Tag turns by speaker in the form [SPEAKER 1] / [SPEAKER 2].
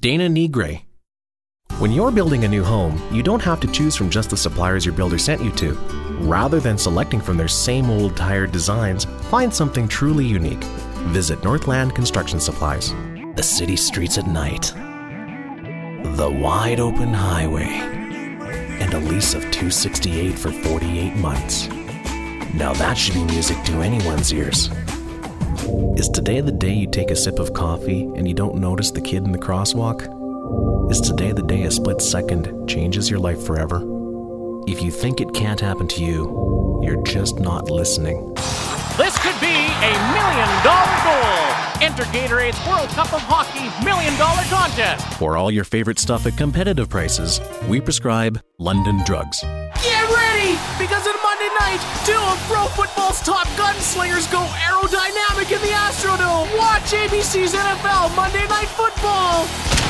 [SPEAKER 1] Dana Negre. When you're building a new home, you don't have to choose from just the suppliers your builder sent you to. Rather than selecting from their same old tired designs, find something truly unique. Visit Northland Construction Supplies. The city streets at night. The wide open highway. And a lease of $268 for 48 months. Now that should be music to anyone's ears. Is today the day you take a sip of coffee and you don't notice the kid in the crosswalk? Is today the day a split second changes your life forever? If you think it can't happen to you, you're just not listening.
[SPEAKER 2] This could be a $1 million goal. Enter Gatorade's World Cup of Hockey $1 Million Contest.
[SPEAKER 1] For all your favorite stuff at competitive prices, we prescribe London Drugs.
[SPEAKER 2] Get ready, because on Monday night, two of pro football's top gunslingers go aerodynamic in the Astrodome. Watch ABC's NFL Monday Night Football.